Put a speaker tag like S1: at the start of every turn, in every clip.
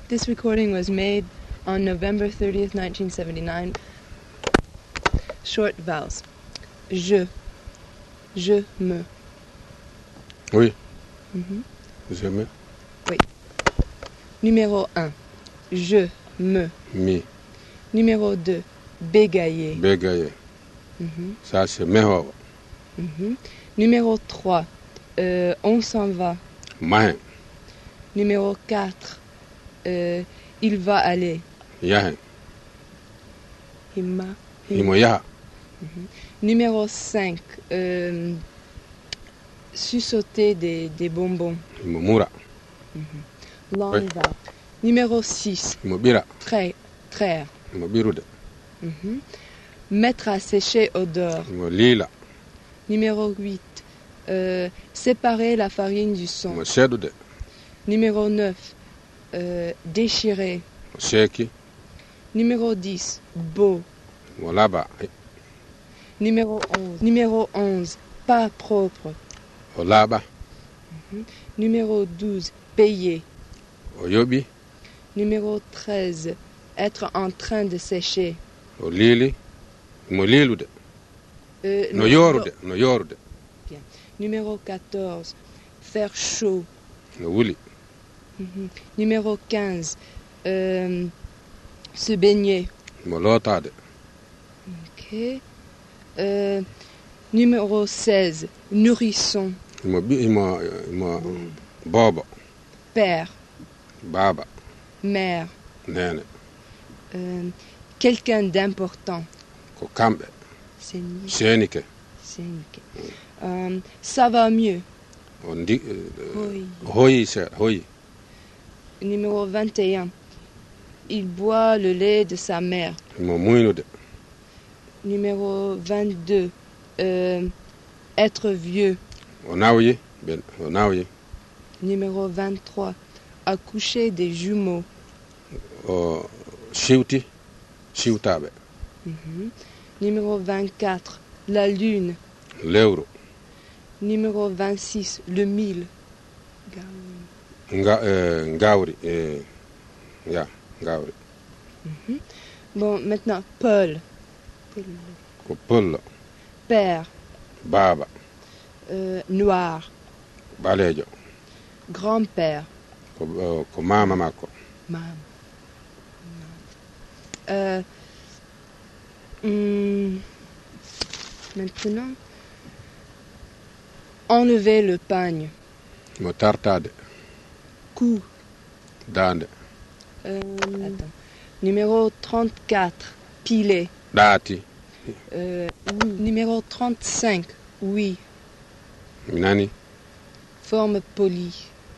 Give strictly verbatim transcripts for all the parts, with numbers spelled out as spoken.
S1: This recording was made on November thirtieth, nineteen seventy-nine. Short vowels. Je. Je me.
S2: Oui.
S1: Mm-hmm.
S2: Je me.
S1: Oui. Numéro un. Je me.
S2: Mi.
S1: Numéro deux. Bégayer.
S2: Bégayer.
S1: Mm-hmm.
S2: Ça, c'est meho.
S1: Mm-hmm. Numéro trois. Euh, on s'en va.
S2: Mahen.
S1: Numéro quatre. Euh, il va aller.
S2: Yahen.
S1: Hima.
S2: Imo yaha.
S1: Mm-hmm. Numéro cinq. Euh, sussauter des, des bonbons.
S2: Imo mura.
S1: Mm-hmm. Long
S2: Oui.
S1: vowel. Numéro six.
S2: Imo bira.
S1: Traire. Traire.
S2: Imo birude.
S1: Mm-hmm. Mettre à sécher au dehors.
S2: Imo lila.
S1: Numéro huit. Euh, séparer la farine du son.
S2: Imo sedude.
S1: Numéro neuf. Euh, déchirer.
S2: Imo seki.
S1: Numéro dix. Beau.
S2: Imo laba.
S1: Numéro onze. Numéro onze. Pas propre.
S2: O laba.
S1: Mm-hmm. Numéro douze. Payer.
S2: O yobi.
S1: Numéro treize. Être en train de sécher.
S2: O lili. Imo lilude.
S1: Euh,
S2: No yorude. No yorude.
S1: Bien. Numéro quatorze. Faire chaud.
S2: No wuli.
S1: Mm-hmm. Numéro quinze. Euh, se baigner.
S2: Imo lotade.
S1: Ok. Euh, numéro seize. Nourrisson.
S2: Imo bi imo imo bobo.
S1: Père.
S2: Baba.
S1: Mère.
S2: Nene.
S1: Euh, quelqu'un d'important.
S2: Ko kambe.
S1: C'est ni-
S2: Senike.
S1: c'est ni- Euh, ça va mieux.
S2: O ndi.
S1: Oui.
S2: Hoyi se. Hoyi.
S1: Numéro vingt et un. Il boit le lait de sa mère.
S2: Imo muynude.
S1: Numéro vingt-deux. Euh, être vieux.
S2: O nawyi. Ben. O nawyi.
S1: Numéro vingt-trois. Accoucher des jumeaux.
S2: O siwti. Siwtaɓe.
S1: Mhm. Numéro vingt-quatre. La lune.
S2: Lewru.
S1: Numéro vingt-six. Le mille.
S2: Nga, eh, ngawri. Eh, ya, ngawri.
S1: Mhm. Bon, maintenant, Paul.
S2: Ko pullo.
S1: Père.
S2: Baba.
S1: Euh, noir.
S2: Balejo.
S1: Grand-père.
S2: Ko, eh, ko mama makko.
S1: Mam. Euh, hum, maintenant, enlever le pagne.
S2: Mo tartade.
S1: Cou.
S2: Dande.
S1: Euh, attends. Numéro trente-quatre. Piler.
S2: Ɗaati.
S1: Euh, oui. Numéro trente-cinq. Oui.
S2: Mi nani.
S1: Forme polie.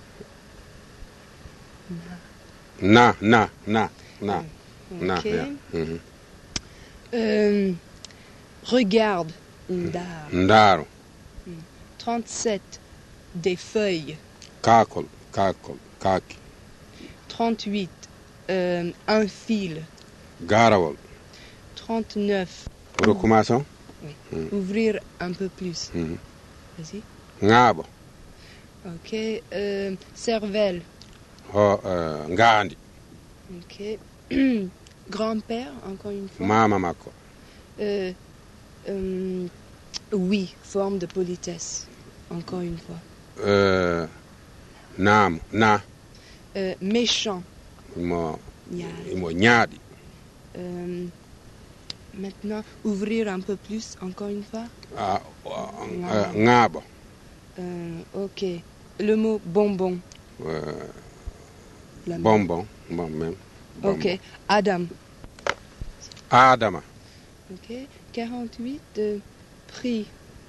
S2: Na, na, na, na. Na,
S1: Ok.
S2: ya. Mhm.
S1: Euh, regarde. Ndar.
S2: Ndaro.
S1: trente-sept. Des feuilles.
S2: Kakol. Kakol. Kaki.
S1: trente-huit. Euh, un fil.
S2: Garawol.
S1: trente-neuf.
S2: Recommation.
S1: Ouvrir un peu plus.
S2: Mhm.
S1: Vas-y.
S2: Ngabo.
S1: Ok. Euh, cervelle.
S2: Ho, eh, ngandi.
S1: Ok. Grand-père, encore une fois.
S2: Mama makko.
S1: Euh, euh, oui, forme de politesse. Encore une fois.
S2: Eh, naamo. Na.
S1: Euh, méchant.
S2: Imo,
S1: Ñaari.
S2: imo ñaaɗi.
S1: Euh, maintenant, ouvrir un peu plus, encore une fois.
S2: Ah, o- eh, ŋaabo.
S1: Euh, ok. Le mot bonbon.
S2: Eh,
S1: La-
S2: bonbon. Bon, même. Bonbon.
S1: Ok. Adam.
S2: Adama.
S1: Ok. quarante-huit. euh, prix.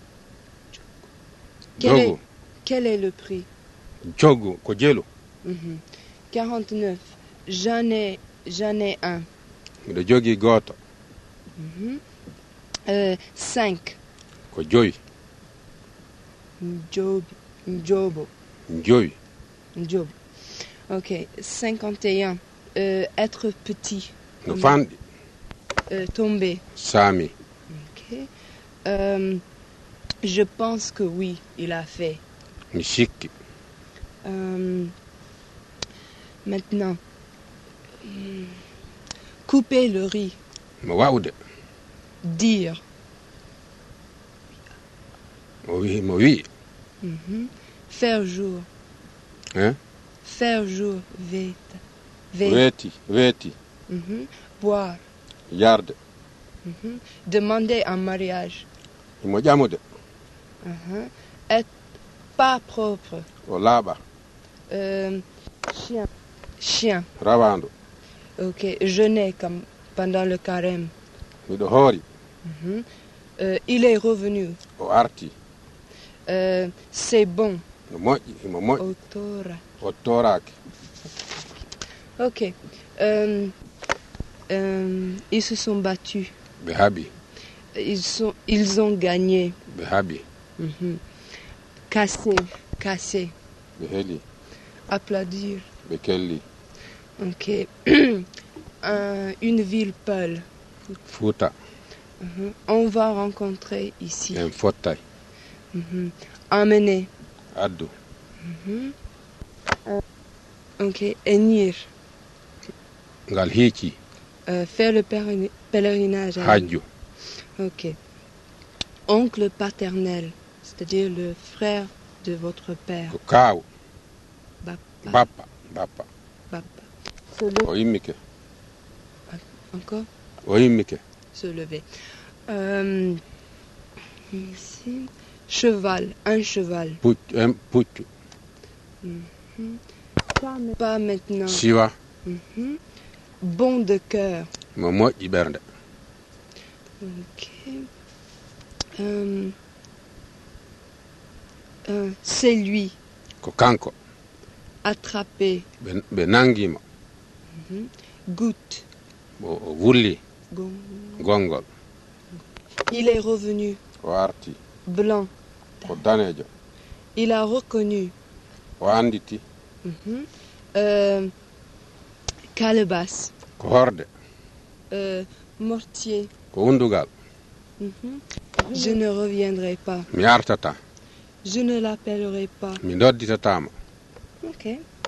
S1: Quel est,
S2: Jogo.
S1: quel est le prix?
S2: Jogo. Ko jelu.
S1: Mhm. quarante-neuf. J'en ai, j'en ai un.
S2: Miɗo jogii gooto.
S1: Mhm. Euh, cinq.
S2: Ko joyi.
S1: Job, Jobo.
S2: Joyi.
S1: Job. Ok. cinquante et un. Euh, être petit.
S2: No fanɗi.
S1: Euh, tomber.
S2: Saami.
S1: Ok. Euh, je pense que oui, il a fait.
S2: Mi sikki.
S1: Euh, maintenant, Couper le riz.
S2: mo wawde
S1: Dire.
S2: mo wi mo wi
S1: Mhm. Faire jour.
S2: hein
S1: Faire jour. Veta. Ve-
S2: weeti weeti
S1: Mhm. Boire.
S2: yarde
S1: Mhm. Demander en mariage.
S2: imo ƴamude
S1: Mhm. Être pas propre.
S2: o laaɓa
S1: Euh, chien. Chien.
S2: rawandu
S1: Ok. Jeûner comme pendant le carême.
S2: miɗo hoori
S1: Mhm. Euh, il est revenu.
S2: o arti
S1: Euh, c'est bon.
S2: no moƴƴi imo moƴƴi
S1: Autora.
S2: o toraki
S1: Ok. Euh, euh, ils se sont battus.
S2: ɓe haaɓi
S1: Ils, sont, ils ont gagné.
S2: ɓe haaɓi
S1: Mhm. Casser. Casser.
S2: ɓe heeli
S1: Applaudir.
S2: ɓe kelli
S1: Ok. Un- une ville Peul.
S2: fuuta
S1: Mhm. On va rencontrer ici.
S2: en fottay
S1: Mhm. Emmener.
S2: addu
S1: Mhm. Euh, ok. Hennir.
S2: ngal hiici
S1: Euh, faire le périn- pèlerinage. à-
S2: hajju
S1: Ok. Oncle paternel, c'est-à-dire le frère de votre père.
S2: ko kaawu
S1: Bappa.
S2: bappa bappa
S1: Bappa. Se lever.
S2: o yimmike
S1: Encore
S2: o yimmike
S1: se lever. Euh, ici. Cheval. Un cheval.
S2: puccu en puccu
S1: Pas maintenant.
S2: siwa
S1: Mhm. Bon de cœur.
S2: mo moƴƴi ɓernde
S1: Ok. Euh, euh, c'est lui.
S2: ko kanko
S1: Attraper.
S2: ɓe ɓe nangimo
S1: Goutte.
S2: o o wulli
S1: Gon-
S2: gongol
S1: Il est revenu.
S2: o arti
S1: Blanc.
S2: ko danejo
S1: Il a reconnu.
S2: o anditi
S1: Mhm. Euh, calebasse.
S2: ko horde
S1: Euh, mortier.
S2: ko undugal
S1: Mhm. Je ne reviendrai pas.
S2: mi artata
S1: Je ne l'appellerai pas.
S2: mi dodditatamo
S1: Ok.